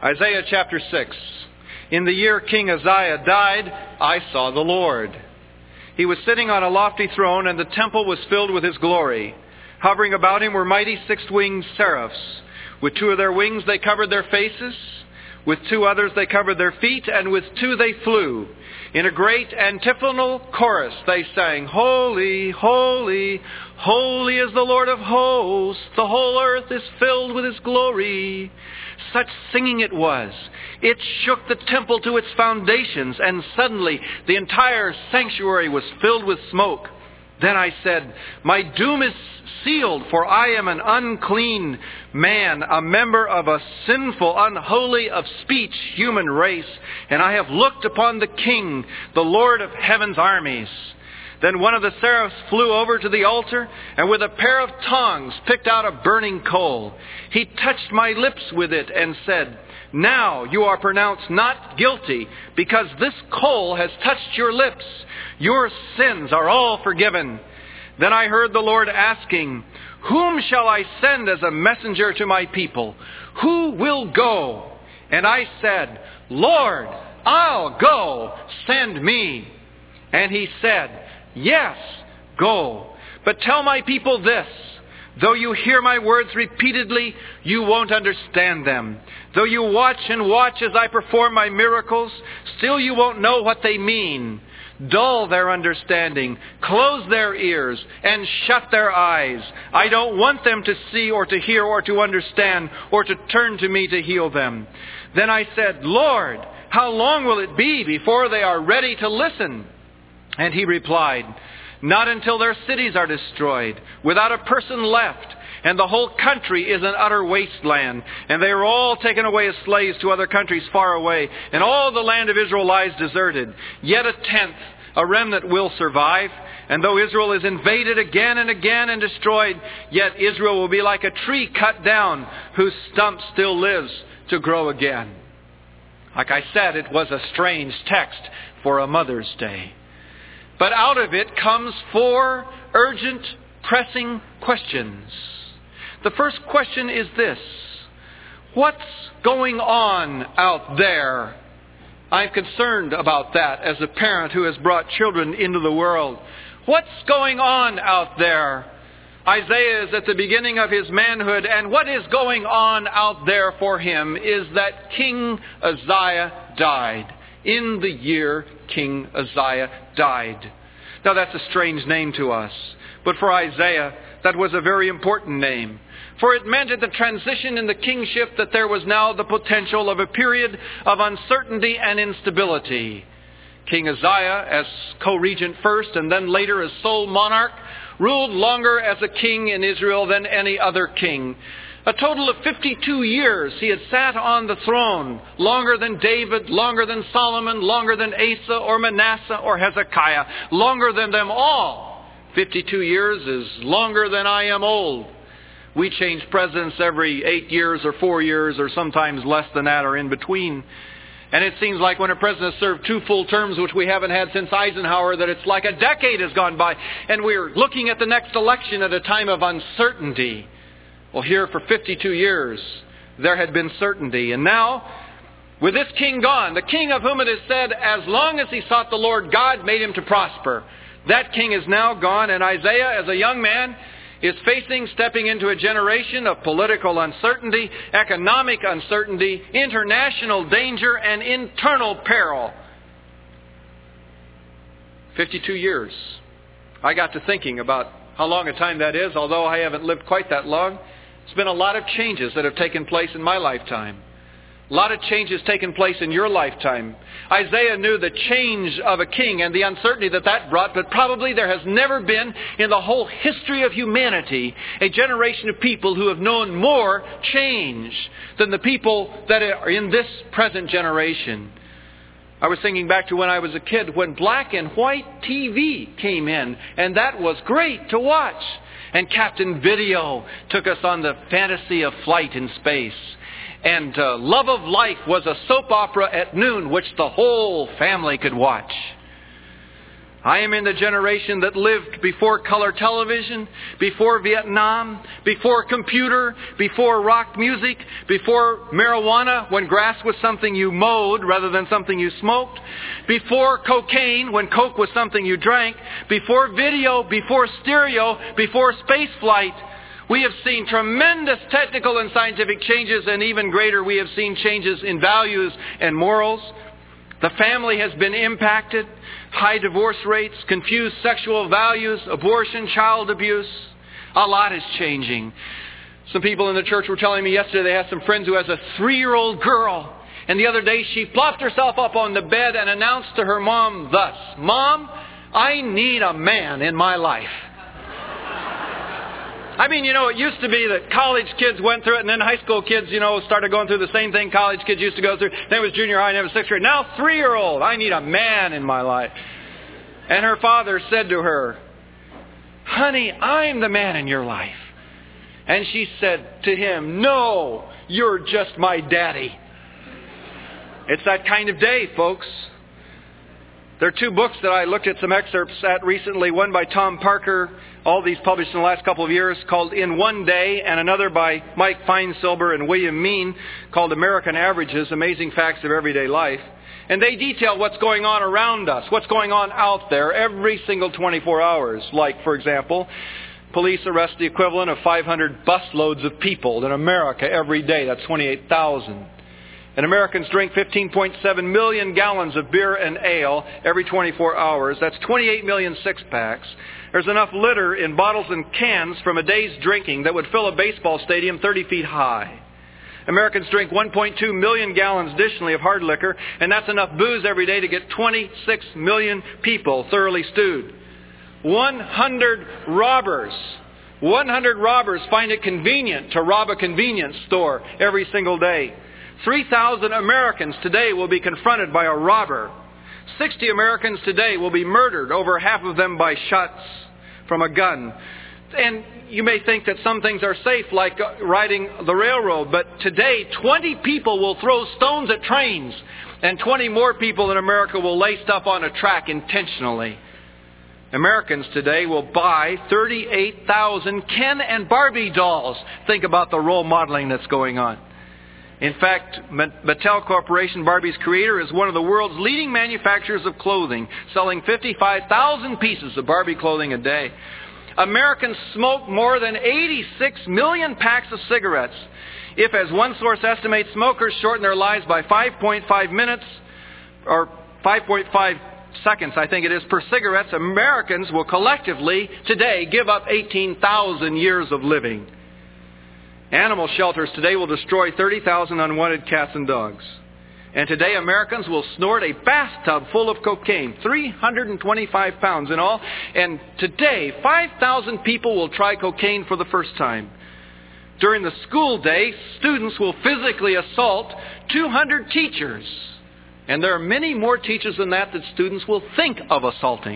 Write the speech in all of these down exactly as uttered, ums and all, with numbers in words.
Isaiah chapter six. In the year King Uzziah died, I saw the Lord. He was sitting on a lofty throne, and the temple was filled with his glory. Hovering about him were mighty six-winged seraphs. With two of their wings they covered their faces. With two others they covered their feet, and with two they flew. In a great antiphonal chorus they sang, Holy, holy, holy is the Lord of hosts. The whole earth is filled with his glory. Such singing it was. It shook the temple to its foundations, and suddenly the entire sanctuary was filled with smoke. Then I said, My doom is sealed, for I am an unclean man, a member of a sinful, unholy of speech human race, and I have looked upon the King, the Lord of heaven's armies. Then one of the seraphs flew over to the altar, and with a pair of tongs picked out a burning coal. He touched my lips with it and said, Now you are pronounced not guilty, because this coal has touched your lips. Your sins are all forgiven. Then I heard the Lord asking, Whom shall I send as a messenger to my people? Who will go? And I said, Lord, I'll go. Send me. And he said, Yes, go. But tell my people this. Though you hear my words repeatedly, you won't understand them. Though you watch and watch as I perform my miracles, still you won't know what they mean. Dull their understanding, close their ears, and shut their eyes. I don't want them to see or to hear or to understand or to turn to me to heal them. Then I said, Lord, how long will it be before they are ready to listen? And he replied, Not until their cities are destroyed, without a person left, and the whole country is an utter wasteland, and they are all taken away as slaves to other countries far away, and all the land of Israel lies deserted. Yet a tenth, a remnant, will survive, and though Israel is invaded again and again and destroyed, yet Israel will be like a tree cut down, whose stump still lives to grow again. Like I said, it was a strange text for a Mother's Day. But out of it comes four urgent, pressing questions. The first question is this. What's going on out there? I'm concerned about that as a parent who has brought children into the world. What's going on out there? Isaiah is at the beginning of his manhood, and what is going on out there for him is that King Uzziah died. In the year King Uzziah died. Now that's a strange name to us, but for Isaiah that was a very important name. For it meant at the transition in the kingship that there was now the potential of a period of uncertainty and instability. King Uzziah, as co-regent first and then later as sole monarch, ruled longer as a king in Israel than any other king. A total of fifty-two years he had sat on the throne, longer than David, longer than Solomon, longer than Asa or Manasseh or Hezekiah, longer than them all. fifty-two years is longer than I am old. We change presidents every eight years or four years or sometimes less than that or in between. And it seems like when a president has served two full terms, which we haven't had since Eisenhower, that it's like a decade has gone by. And we're looking at the next election at a time of uncertainty. Well, here for fifty-two years, there had been certainty. And now, with this king gone, the king of whom it is said, as long as he sought the Lord, God made him to prosper. That king is now gone, and Isaiah, as a young man, is facing, stepping into a generation of political uncertainty, economic uncertainty, international danger, and internal peril. fifty-two years. I got to thinking about how long a time that is, although I haven't lived quite that long. There's been a lot of changes that have taken place in my lifetime. A lot of changes taken place in your lifetime. Isaiah knew the change of a king and the uncertainty that that brought, but probably there has never been in the whole history of humanity a generation of people who have known more change than the people that are in this present generation. I was thinking back to when I was a kid, when black and white T V came in, and that was great to watch. And Captain Video took us on the fantasy of flight in space. And uh, Love of Life was a soap opera at noon, which the whole family could watch. I am in the generation that lived before color television, before Vietnam, before computer, before rock music, before marijuana, when grass was something you mowed rather than something you smoked, before cocaine, when coke was something you drank, before video, before stereo, before space flight. We have seen tremendous technical and scientific changes, and even greater, we have seen changes in values and morals. The family has been impacted. High divorce rates, confused sexual values, abortion, child abuse. A lot is changing. Some people in the church were telling me yesterday they have some friends who has a three-year-old girl. And the other day she plopped herself up on the bed and announced to her mom thus, "Mom, I need a man in my life." I mean, you know, it used to be that college kids went through it, and then high school kids, you know, started going through the same thing college kids used to go through. Then it was junior high, and it was sixth grade. Now three-year-old, I need a man in my life. And her father said to her, "Honey, I'm the man in your life." And she said to him, "No, you're just my daddy." It's that kind of day, folks. There are two books that I looked at some excerpts at recently, one by Tom Parker, all these published in the last couple of years, called In One Day, and another by Mike Feinsilber and William Mean called American Averages, Amazing Facts of Everyday Life. And they detail what's going on around us, what's going on out there every single twenty-four hours. Like, for example, police arrest the equivalent of five hundred busloads of people in America every day. That's twenty-eight thousand. And Americans drink fifteen point seven million gallons of beer and ale every twenty-four hours. That's twenty-eight million six-packs. There's enough litter in bottles and cans from a day's drinking that would fill a baseball stadium thirty feet high. Americans drink one point two million gallons additionally of hard liquor, and that's enough booze every day to get twenty-six million people thoroughly stewed. one hundred robbers, one hundred robbers find it convenient to rob a convenience store every single day. three thousand Americans today will be confronted by a robber. sixty Americans today will be murdered, over half of them by shots from a gun. And you may think that some things are safe, like riding the railroad, but today twenty people will throw stones at trains, and twenty more people in America will lay stuff on a track intentionally. Americans today will buy thirty-eight thousand Ken and Barbie dolls. Think about the role modeling that's going on. In fact, Mattel Corporation, Barbie's creator, is one of the world's leading manufacturers of clothing, selling fifty-five thousand pieces of Barbie clothing a day. Americans smoke more than eighty-six million packs of cigarettes. If, as one source estimates, smokers shorten their lives by five point five minutes, or five point five seconds, I think it is, per cigarettes, Americans will collectively today give up eighteen thousand years of living. Animal shelters today will destroy thirty thousand unwanted cats and dogs. And today Americans will snort a bathtub full of cocaine, three hundred twenty-five pounds in all. And today, five thousand people will try cocaine for the first time. During the school day, students will physically assault two hundred teachers. And there are many more teachers than that that students will think of assaulting.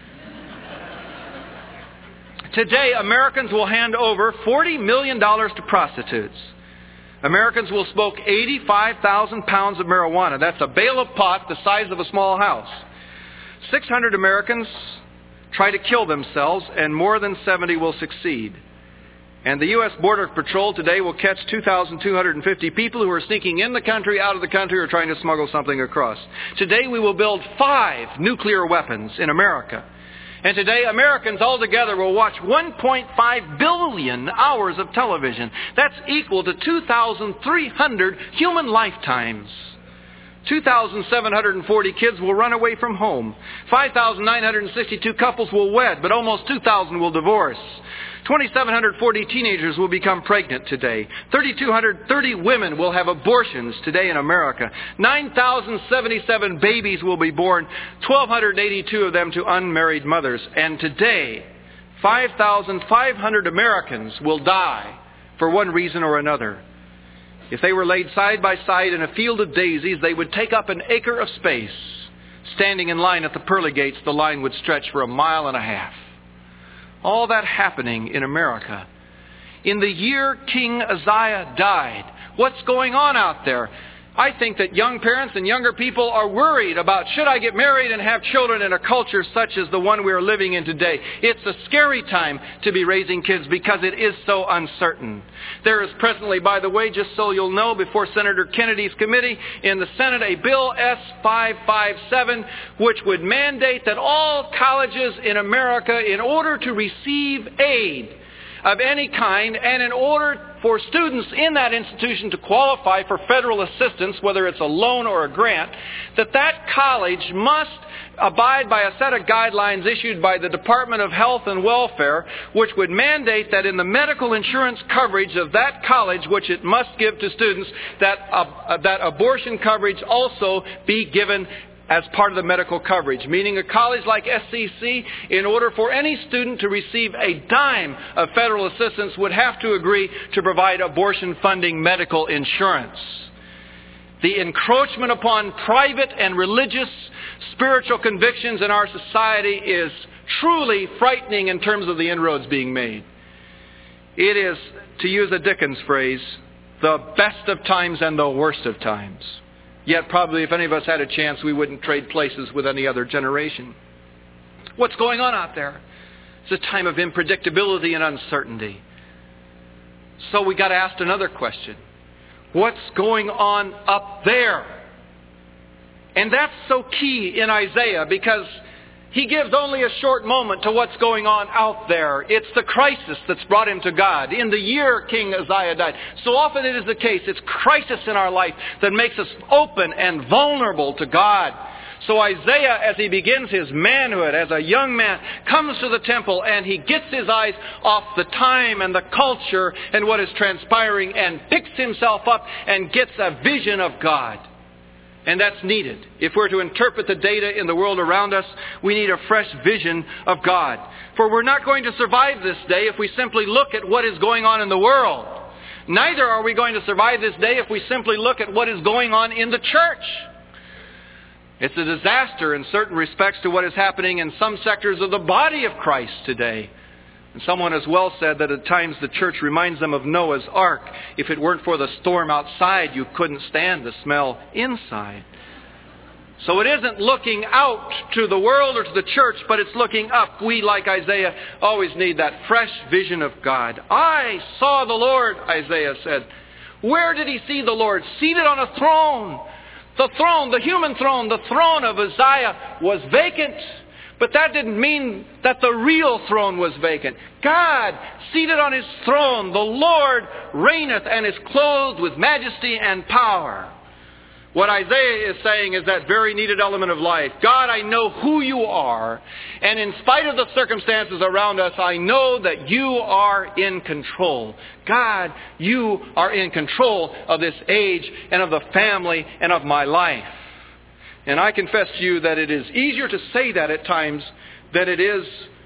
Today, Americans will hand over forty million dollars to prostitutes. Americans will smoke eighty-five thousand pounds of marijuana. That's a bale of pot the size of a small house. six hundred Americans try to kill themselves, and more than seventy will succeed. And the U S Border Patrol today will catch two thousand two hundred fifty people who are sneaking in the country, out of the country, or trying to smuggle something across. Today we will build five nuclear weapons in America. And today, Americans altogether will watch one point five billion hours of television. That's equal to two thousand three hundred human lifetimes. two thousand seven hundred forty kids will run away from home. five thousand nine hundred sixty-two couples will wed, but almost two thousand will divorce. two thousand seven hundred forty teenagers will become pregnant today. three thousand two hundred thirty women will have abortions today in America. nine thousand seventy-seven babies will be born, one thousand two hundred eighty-two of them to unmarried mothers. And today, five thousand five hundred Americans will die for one reason or another. If they were laid side by side in a field of daisies, they would take up an acre of space. Standing in line at the pearly gates, the line would stretch for a mile and a half. All that happening in America. In the year King Uzziah died, what's going on out there? I think that young parents and younger people are worried about, should I get married and have children in a culture such as the one we are living in today? It's a scary time to be raising kids because it is so uncertain. There is presently, by the way, just so you'll know, before Senator Kennedy's committee in the Senate, a Bill S five five seven, which would mandate that all colleges in America, in order to receive aid of any kind, and in order for students in that institution to qualify for federal assistance, whether it's a loan or a grant, that that college must abide by a set of guidelines issued by the Department of Health and Welfare, which would mandate that in the medical insurance coverage of that college, which it must give to students, that, uh, that abortion coverage also be given as part of the medical coverage, meaning a college like S C C, in order for any student to receive a dime of federal assistance, would have to agree to provide abortion funding medical insurance. The encroachment upon private and religious spiritual convictions in our society is truly frightening in terms of the inroads being made. It is, to use a Dickens phrase, the best of times and the worst of times. Yet probably if any of us had a chance, we wouldn't trade places with any other generation. What's going on out there? It's a time of unpredictability and uncertainty. So we got to ask another question. What's going on up there? And that's so key in Isaiah, because he gives only a short moment to what's going on out there. It's the crisis that's brought him to God. In the year King Uzziah died. So often it is the case. It's crisis in our life that makes us open and vulnerable to God. So Isaiah, as he begins his manhood as a young man, comes to the temple and he gets his eyes off the time and the culture and what is transpiring and picks himself up and gets a vision of God. And that's needed. If we're to interpret the data in the world around us, we need a fresh vision of God. For we're not going to survive this day if we simply look at what is going on in the world. Neither are we going to survive this day if we simply look at what is going on in the church. It's a disaster in certain respects to what is happening in some sectors of the body of Christ today. And someone has well said that at times the church reminds them of Noah's ark. If it weren't for the storm outside, you couldn't stand the smell inside. So it isn't looking out to the world or to the church, but it's looking up. We, like Isaiah, always need that fresh vision of God. I saw the Lord, Isaiah said. Where did he see the Lord? Seated on a throne. The throne, the human throne, the throne of Uzziah was vacant. But that didn't mean that the real throne was vacant. God, seated on his throne, the Lord reigneth and is clothed with majesty and power. What Isaiah is saying is that very needed element of life. God, I know who you are. And in spite of the circumstances around us, I know that you are in control. God, you are in control of this age and of the family and of my life. And I confess to you that it is easier to say that at times than it is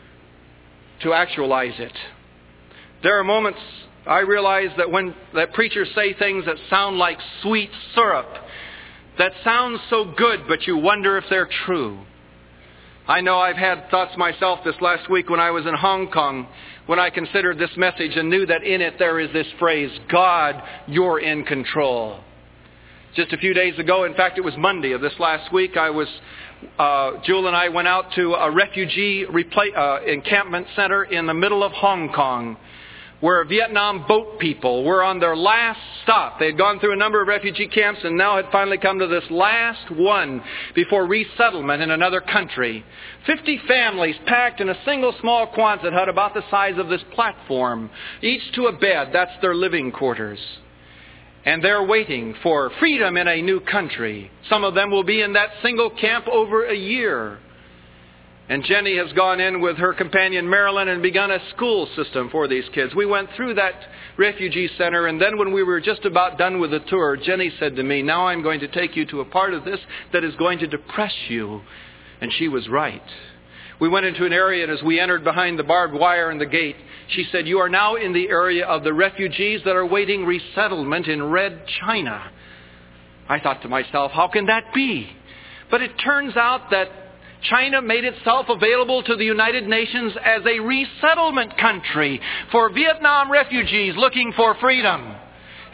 to actualize it. There are moments I realize that when that preachers say things that sound like sweet syrup, that sounds so good, but you wonder if they're true. I know I've had thoughts myself this last week when I was in Hong Kong, when I considered this message and knew that in it there is this phrase, God, you're in control. Just a few days ago, in fact, it was Monday of this last week, I was, uh, Jewel and I went out to a refugee repla- uh, encampment center in the middle of Hong Kong, where Vietnam boat people were on their last stop. They had gone through a number of refugee camps and now had finally come to this last one before resettlement in another country. Fifty families packed in a single small Quonset hut about the size of this platform, each to a bed. That's their living quarters. And they're waiting for freedom in a new country. Some of them will be in that single camp over a year. And Jenny has gone in with her companion Marilyn and begun a school system for these kids. We went through that refugee center, and then when we were just about done with the tour, Jenny said to me, now I'm going to take you to a part of this that is going to depress you. And she was right. We went into an area, and as we entered behind the barbed wire and the gate, she said, you are now in the area of the refugees that are waiting resettlement in Red China. I thought to myself, how can that be? But it turns out that China made itself available to the United Nations as a resettlement country for Vietnam refugees looking for freedom.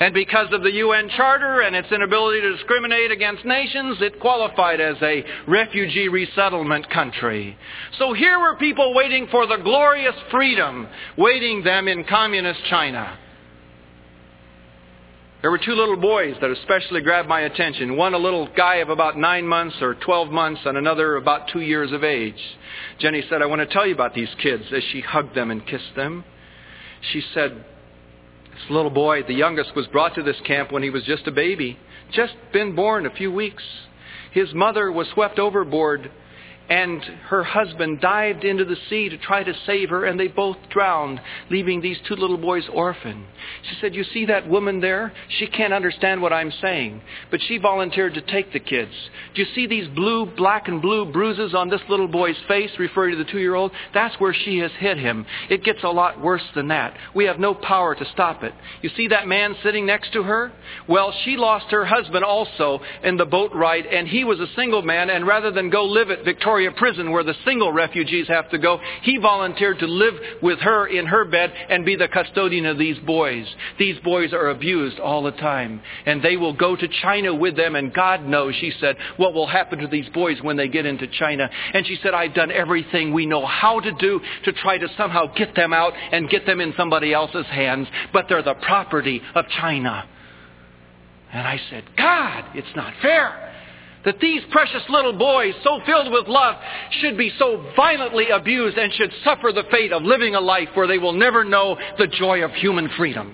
And because of the U N Charter and its inability to discriminate against nations, it qualified as a refugee resettlement country. So here were people waiting for the glorious freedom, waiting them in communist China. There were two little boys that especially grabbed my attention. One a little guy of about nine months or twelve months, and another about two years of age. Jenny said, "I want to tell you about these kids," as she hugged them and kissed them. She said, this little boy, the youngest, was brought to this camp when he was just a baby, just been born a few weeks. His mother was swept overboard, and her husband dived into the sea to try to save her, and they both drowned, leaving these two little boys orphaned. She said, "You see that woman there? She can't understand what I'm saying, but she volunteered to take the kids. Do you see these blue, black and blue bruises on this little boy's face," referring to the two-year-old? "That's where she has hit him. It gets a lot worse than that. We have no power to stop it. You see that man sitting next to her? Well, she lost her husband also in the boat ride, and he was a single man, and rather than go live at Victoria Prison where the single refugees have to go, he volunteered to live with her in her bed and be the custodian of these boys. These boys are abused all the time, and they will go to China with them, and God knows," she said, "what will happen to these boys when they get into China." And she said, "I've done everything we know how to do to try to somehow get them out and get them in somebody else's hands, but they're the property of China." And I said, "God, it's not fair that these precious little boys, so filled with love, should be so violently abused and should suffer the fate of living a life where they will never know the joy of human freedom."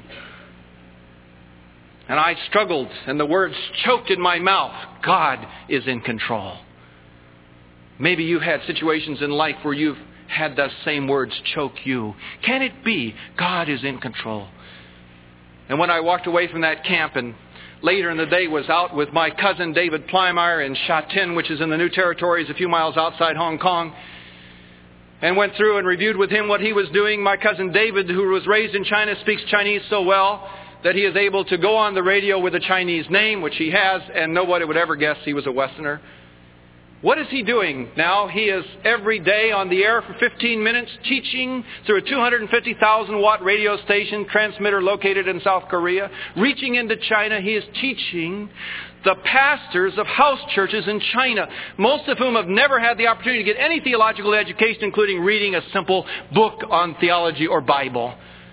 And I struggled, and the words choked in my mouth. God is in control. Maybe you've had situations in life where you've had those same words choke you. Can it be God is in control? And when I walked away from that camp and later in the day was out with my cousin David Plymire in Sha Tin, which is in the New Territories a few miles outside Hong Kong, and went through and reviewed with him what he was doing. My cousin David, who was raised in China, speaks Chinese so well that he is able to go on the radio with a Chinese name, which he has, and nobody would ever guess he was a Westerner. What is he doing now? He is every day on the air for fifteen minutes teaching through a two hundred fifty thousand watt radio station transmitter located in South Korea. Reaching into China, he is teaching the pastors of house churches in China, most of whom have never had the opportunity to get any theological education, including reading a simple book on theology or Bible.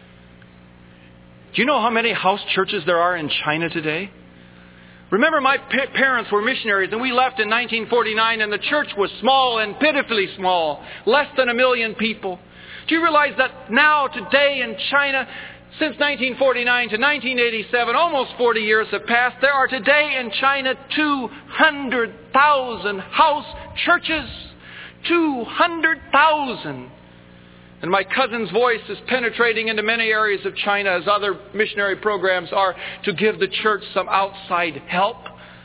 Do you know how many house churches there are in China today? Remember, my pa- parents were missionaries, and we left in nineteen forty-nine, and the church was small and pitifully small, less than a million people. Do you realize that now, today in China, since nineteen forty-nine to nineteen eighty-seven, almost forty years have passed, there are today in China two hundred thousand house churches. two hundred thousand. And my cousin's voice is penetrating into many areas of China, as other missionary programs are, to give the church some outside help.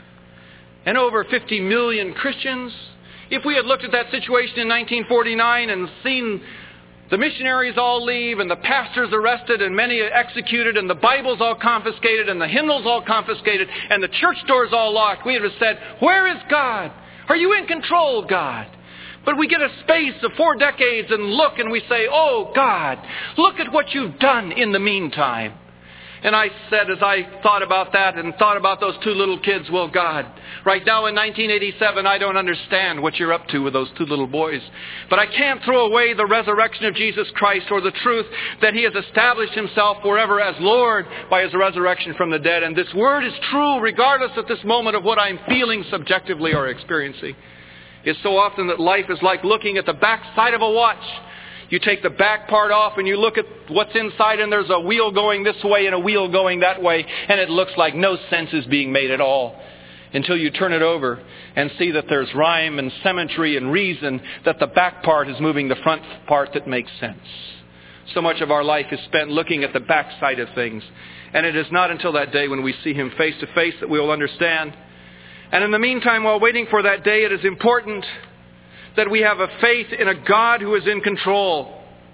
And over fifty million Christians. If we had looked at that situation in nineteen forty-nine and seen the missionaries all leave and the pastors arrested and many executed and the Bibles all confiscated and the hymnals all confiscated and the church doors all locked, we would have said, "Where is God? Are you in control, God?" But we get a space of four decades and look and we say, "Oh God, look at what you've done in the meantime." And I said, as I thought about that and thought about those two little kids, "Well, God, right now in nineteen eighty-seven, I don't understand what you're up to with those two little boys. But I can't throw away the resurrection of Jesus Christ or the truth that He has established Himself forever as Lord by His resurrection from the dead. And this word is true regardless at this moment of what I'm feeling subjectively or experiencing." It's so often that life is like looking at the back side of a watch. You take the back part off and you look at what's inside, and there's a wheel going this way and a wheel going that way, and it looks like no sense is being made at all. Until you turn it over and see that there's rhyme and symmetry and reason, that the back part is moving the front part that makes sense. So much of our life is spent looking at the back side of things. And it is not until that day when we see Him face to face that we will understand. And in the meantime, while waiting for that day, it is important that we have a faith in a God who is in control.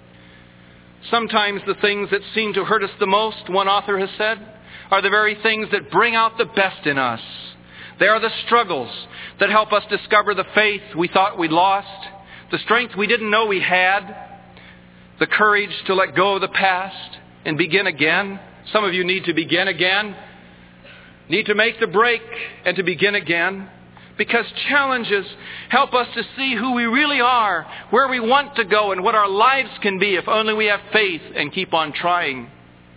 Sometimes the things that seem to hurt us the most, one author has said, are the very things that bring out the best in us. They are the struggles that help us discover the faith we thought we'd lost, the strength we didn't know we had, the courage to let go of the past and begin again. Some of you need to begin again. need to make the break and to begin again, because challenges help us to see who we really are, where we want to go, and what our lives can be if only we have faith and keep on trying.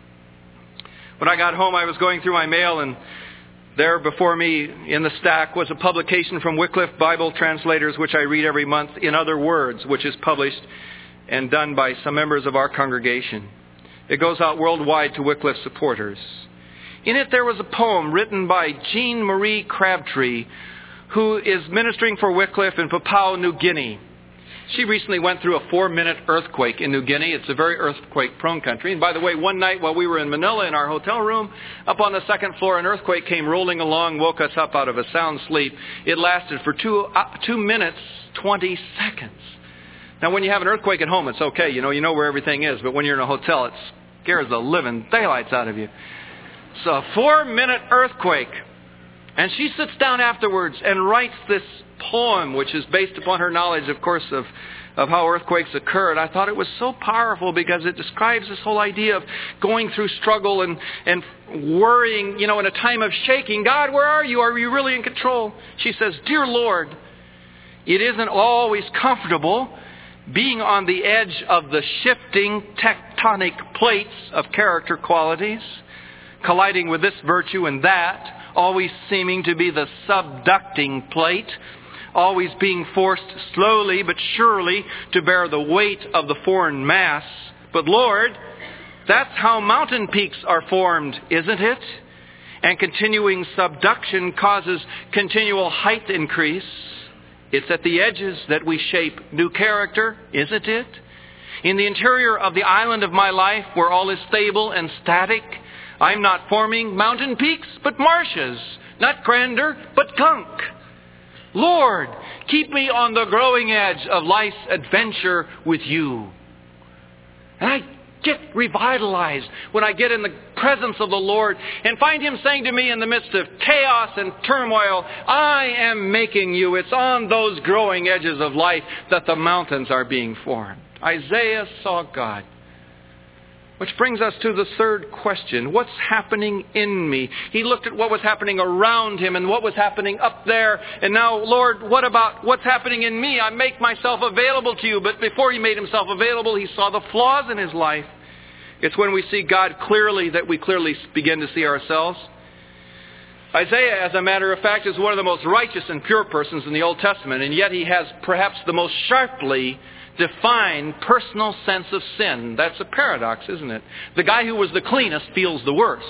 When I got home, I was going through my mail, and there before me in the stack was a publication from Wycliffe Bible Translators, which I read every month, In Other Words, which is published and done by some members of our congregation. It goes out worldwide to Wycliffe supporters. In it there was a poem written by Jean Marie Crabtree, who is ministering for Wycliffe in Papua New Guinea. She recently went through a four-minute earthquake in New Guinea. It's a very earthquake-prone country. And by the way, one night while we were in Manila in our hotel room, up on the second floor, an earthquake came rolling along, woke us up out of a sound sleep. It lasted for two, uh, two minutes, twenty seconds. Now, when you have an earthquake at home, it's okay. You know, you know where everything is. But when you're in a hotel, it scares the living daylights out of you. It's a four-minute earthquake. And she sits down afterwards and writes this poem, which is based upon her knowledge, of course, of, of how earthquakes occur. And I thought it was so powerful because it describes this whole idea of going through struggle and, and worrying, you know, in a time of shaking. God, where are you? Are you really in control? She says, Dear Lord, it isn't always comfortable being on the edge of the shifting tectonic plates of character qualities, colliding with this virtue and that, always seeming to be the subducting plate, always being forced slowly but surely to bear the weight of the foreign mass. But Lord, that's how mountain peaks are formed, isn't it? And continuing subduction causes continual height increase. It's at the edges that we shape new character, isn't it? In the interior of the island of my life, where all is stable and static, I'm not forming mountain peaks, but marshes. Not grandeur, but gunk. Lord, keep me on the growing edge of life's adventure with you. And I get revitalized when I get in the presence of the Lord and find Him saying to me in the midst of chaos and turmoil, I am making you. It's on those growing edges of life that the mountains are being formed. Isaiah saw God. Which brings us to the third question. What's happening in me? He looked at what was happening around him and what was happening up there. And now, Lord, what about what's happening in me? I make myself available to you. But before He made Himself available, He saw the flaws in His life. It's when we see God clearly that we clearly begin to see ourselves. Isaiah, as a matter of fact, is one of the most righteous and pure persons in the Old Testament. And yet he has perhaps the most sharply defined personal sense of sin. That's a paradox, isn't it? The guy who was the cleanest feels the worst.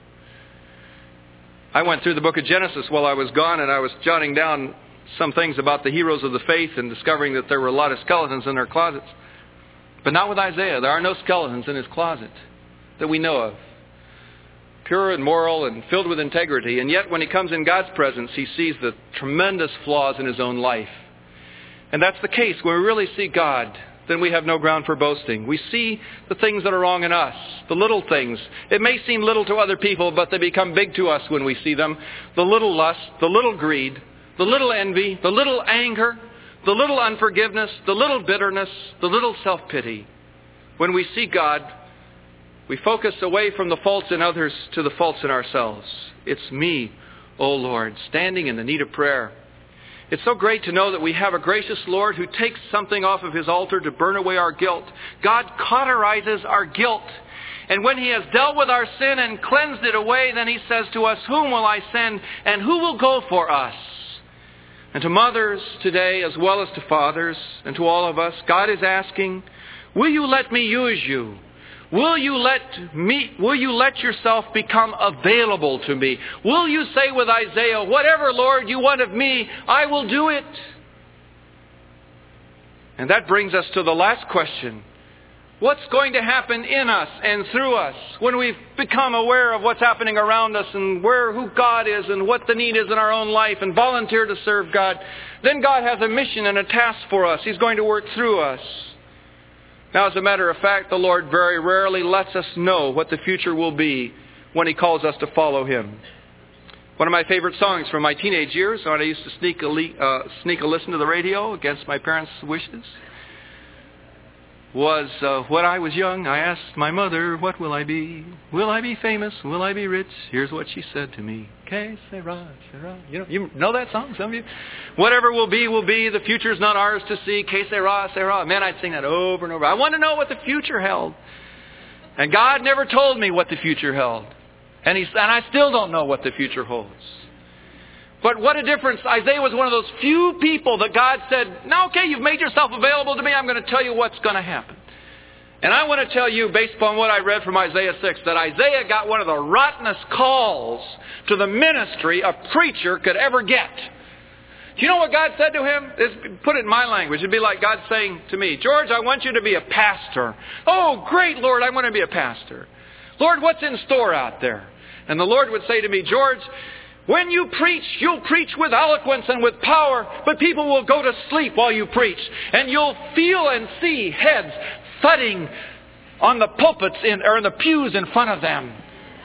I went through the book of Genesis while I was gone, and I was jotting down some things about the heroes of the faith and discovering that there were a lot of skeletons in their closets. But not with Isaiah. There are no skeletons in his closet that we know of. Pure and moral and filled with integrity. And yet when he comes in God's presence, he sees the tremendous flaws in his own life. And that's the case. When we really see God, then we have no ground for boasting. We see the things that are wrong in us, the little things. It may seem little to other people, but they become big to us when we see them. The little lust, the little greed, the little envy, the little anger, the little unforgiveness, the little bitterness, the little self-pity. When we see God, we focus away from the faults in others to the faults in ourselves. It's me, O Lord, standing in the need of prayer. It's so great to know that we have a gracious Lord who takes something off of His altar to burn away our guilt. God cauterizes our guilt. And when He has dealt with our sin and cleansed it away, then He says to us, whom will I send and who will go for us? And to mothers today as well as to fathers and to all of us, God is asking, will you let me use you? Will you let me, will you let yourself become available to me? Will you say with Isaiah, whatever, Lord, you want of me, I will do it? And that brings us to the last question. What's going to happen in us and through us when we've become aware of what's happening around us and where, who God is and what the need is in our own life and volunteer to serve God? Then God has a mission and a task for us. He's going to work through us. Now, as a matter of fact, the Lord very rarely lets us know what the future will be when He calls us to follow Him. One of my favorite songs from my teenage years, when I used to sneak a, le- uh, sneak a listen to the radio against my parents' wishes. was uh, when I was young, I asked my mother, what will I be? Will I be famous? Will I be rich? Here's what she said to me. Que sera, sera. You know, you know that song, some of you? Whatever will be, will be. The future's not ours to see. Que sera, sera. Man, I'd sing that over and over. I want to know what the future held. And God never told me what the future held. And, he, and I still don't know what the future holds. But what a difference. Isaiah was one of those few people that God said, now, okay, you've made yourself available to me. I'm going to tell you what's going to happen. And I want to tell you, based upon what I read from Isaiah six, that Isaiah got one of the rottenest calls to the ministry a preacher could ever get. Do you know what God said to him? It's, put it in my language. It'd be like God saying to me, George, I want you to be a pastor. Oh, great, Lord, I want to be a pastor. Lord, what's in store out there? And the Lord would say to me, George, when you preach, you'll preach with eloquence and with power, but people will go to sleep while you preach. And you'll feel and see heads thudding on the pulpits in, or in the pews in front of them.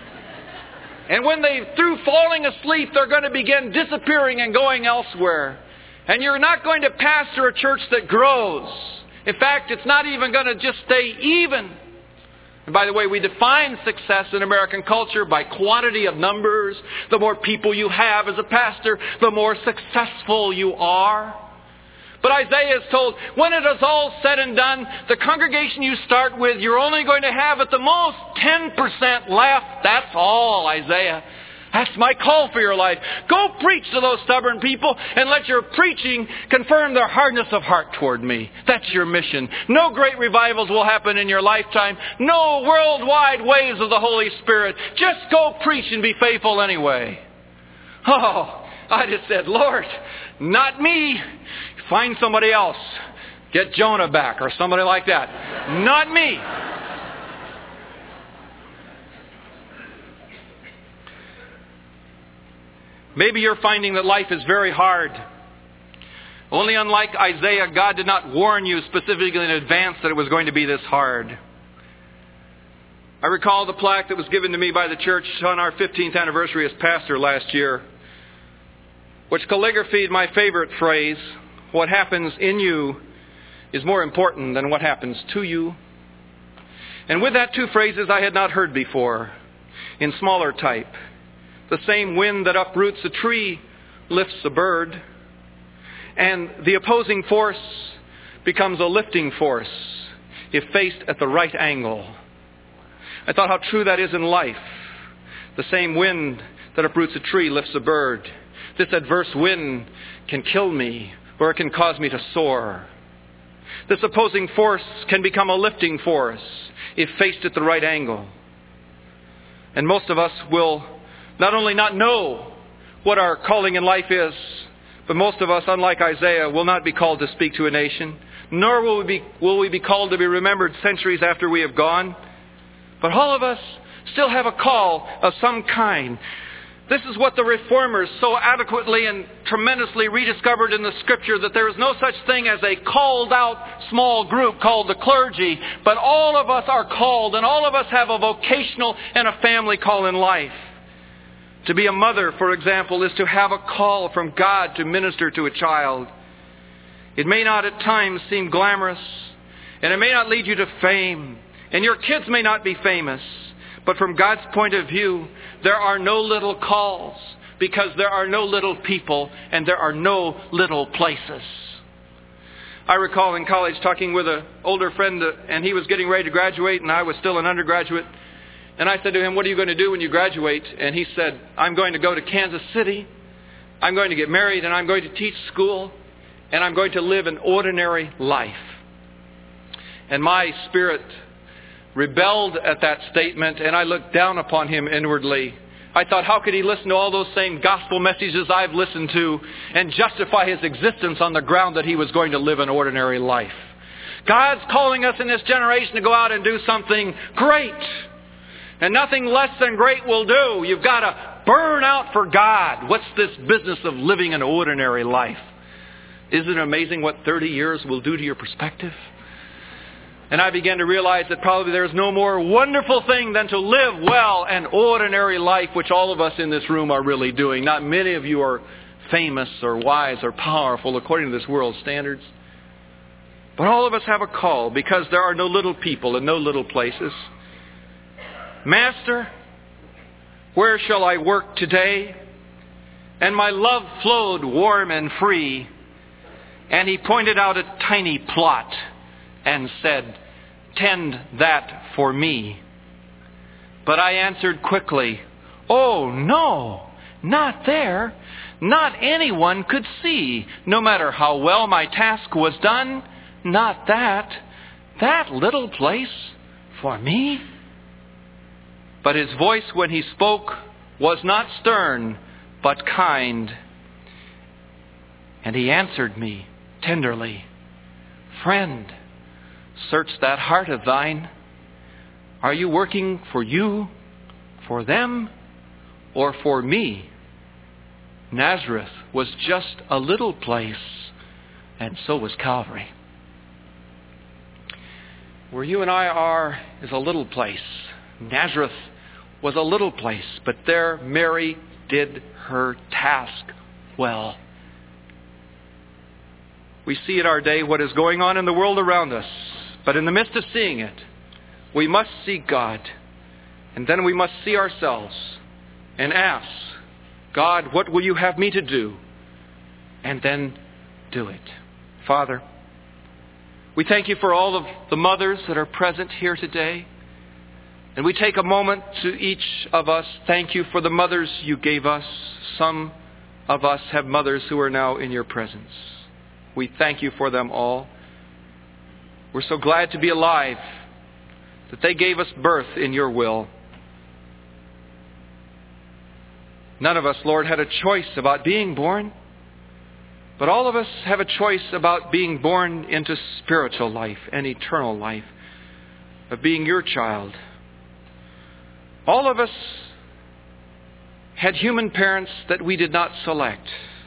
And when they, through falling asleep, they're going to begin disappearing and going elsewhere. And you're not going to pastor a church that grows. In fact, it's not even going to just stay even. And by the way, we define success in American culture by quantity of numbers. The more people you have as a pastor, the more successful you are. But Isaiah is told, when it is all said and done, the congregation you start with, you're only going to have at the most ten percent left. That's all, Isaiah. That's my call for your life. Go preach to those stubborn people and let your preaching confirm their hardness of heart toward me. That's your mission. No great revivals will happen in your lifetime. No worldwide waves of the Holy Spirit. Just go preach and be faithful anyway. Oh, I just said, Lord, not me. Find somebody else. Get Jonah back or somebody like that. Not me. Maybe you're finding that life is very hard. Only unlike Isaiah, God did not warn you specifically in advance that it was going to be this hard. I recall the plaque that was given to me by the church on our fifteenth anniversary as pastor last year, which calligraphied my favorite phrase, what happens in you is more important than what happens to you. And with that two phrases I had not heard before, in smaller type. The same wind that uproots a tree lifts a bird. And the opposing force becomes a lifting force if faced at the right angle. I thought how true that is in life. The same wind that uproots a tree lifts a bird. This adverse wind can kill me, or it can cause me to soar. This opposing force can become a lifting force if faced at the right angle. And most of us will not only not know what our calling in life is, but most of us, unlike Isaiah, will not be called to speak to a nation, nor will we be, will we be called to be remembered centuries after we have gone. But all of us still have a call of some kind. This is what the reformers so adequately and tremendously rediscovered in the Scripture, that there is no such thing as a called out small group called the clergy, but all of us are called, and all of us have a vocational and a family call in life. To be a mother, for example, is to have a call from God to minister to a child. It may not at times seem glamorous, and it may not lead you to fame, and your kids may not be famous. But from God's point of view, there are no little calls, because there are no little people, and there are no little places. I recall in college talking with an older friend, and he was getting ready to graduate, and I was still an undergraduate. And I said to him, what are you going to do when you graduate? And he said, I'm going to go to Kansas City. I'm going to get married, and I'm going to teach school, and I'm going to live an ordinary life. And my spirit rebelled at that statement, and I looked down upon him inwardly. I thought, how could he listen to all those same gospel messages I've listened to and justify his existence on the ground that he was going to live an ordinary life? God's calling us in this generation to go out and do something great. And nothing less than great will do. You've got to burn out for God. What's this business of living an ordinary life? Isn't it amazing what thirty years will do to your perspective? And I began to realize that probably there's no more wonderful thing than to live well an ordinary life, which all of us in this room are really doing. Not many of you are famous or wise or powerful according to this world's standards. But all of us have a call, because there are no little people and no little places. Master, where shall I work today? And my love flowed warm and free. And he pointed out a tiny plot and said, tend that for me. But I answered quickly, oh no, not there. Not anyone could see, no matter how well my task was done. Not that. That little place for me. But his voice when he spoke was not stern, but kind. And he answered me tenderly, friend, search that heart of thine. Are you working for you, for them, or for me? Nazareth was just a little place, and so was Calvary. Where you and I are is a little place. Nazareth was a little place, but there Mary did her task well. We see in our day what is going on in the world around us, but in the midst of seeing it, we must see God, and then we must see ourselves and ask, God, what will you have me to do? And then do it. Father, we thank you for all of the mothers that are present here today. And we take a moment to each of us thank you for the mothers you gave us. Some of us have mothers who are now in your presence. We thank you for them all. We're so glad to be alive, that they gave us birth in your will. None of us, Lord, had a choice about being born, but all of us have a choice about being born into spiritual life and eternal life, of being your child. All of us had human parents that we did not select.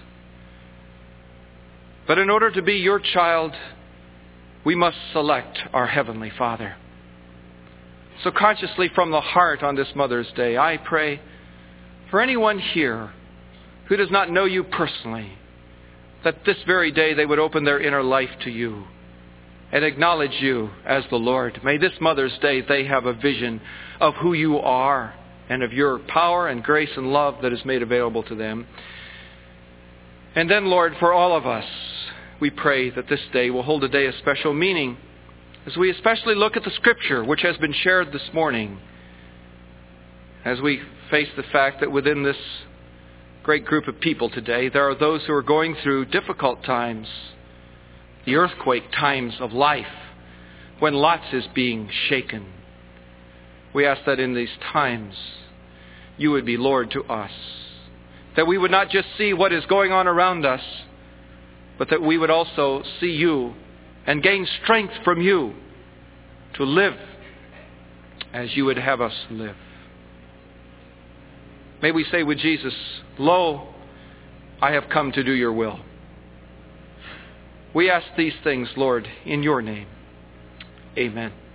But in order to be your child, we must select our Heavenly Father. So consciously from the heart on this Mother's Day, I pray for anyone here who does not know you personally, that this very day they would open their inner life to you and acknowledge you as the Lord. May this Mother's Day they have a vision of who you are and of your power and grace and love that is made available to them. And then, Lord, for all of us, we pray that this day will hold a day of special meaning as we especially look at the Scripture which has been shared this morning, as we face the fact that within this great group of people today, there are those who are going through difficult times, the earthquake times of life, when lots is being shaken. We ask that in these times, you would be Lord to us, that we would not just see what is going on around us, but that we would also see you and gain strength from you to live as you would have us live. May we say with Jesus, lo, I have come to do your will. We ask these things, Lord, in your name. Amen.